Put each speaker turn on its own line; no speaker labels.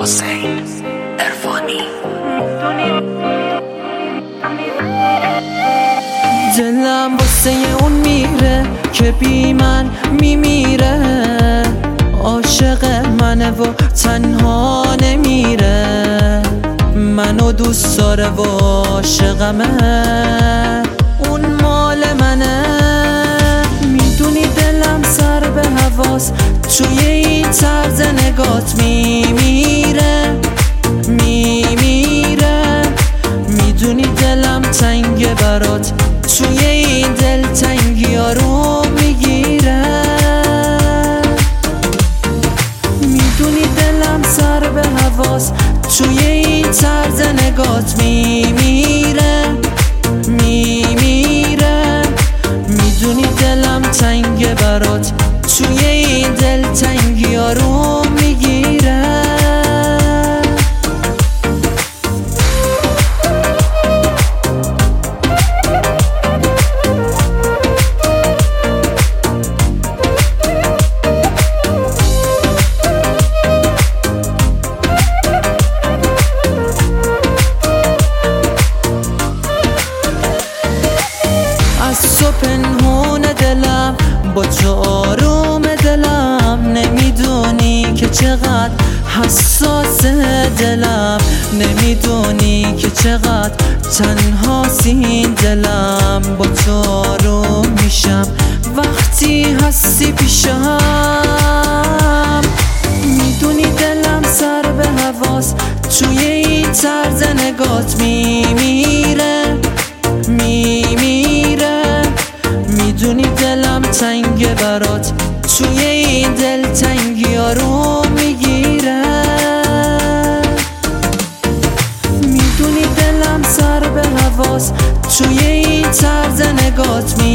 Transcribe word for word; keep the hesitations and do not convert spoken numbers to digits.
حسین عرفانی.
دلم واسه اون میره که بی من میمیره، عاشق منه و تنها نمیره، منو دوست داره و عاشقمه، اون مال منه. میدونی دلم سر به هواست، توی این طرز نگات میمیره میمیره. میدونی دلم تنگه برات، توی این دل تنگی ها رو میگیره. میدونی دلم سر به هواست، توی این طرز نگات میمیره میمیره. میدونی دلم تنگه برات، توی این دل تنگی ها رو میگیره. از تو پنهون دلم، با تو آروم دلم، نمیدونی که چقدر حساس دلم، نمیدونی که چقدر تنهاست این دلم. با تو آروم میشم وقتی هستی پیشم. میدونی دلم سر به هواست، توی این طرز نگات میمیره میمیره. میدونی دلم تنگه برات، توی این دل تنگی ها رو میگیره. میدونی دلم سر به هواست، توی این طرز نگات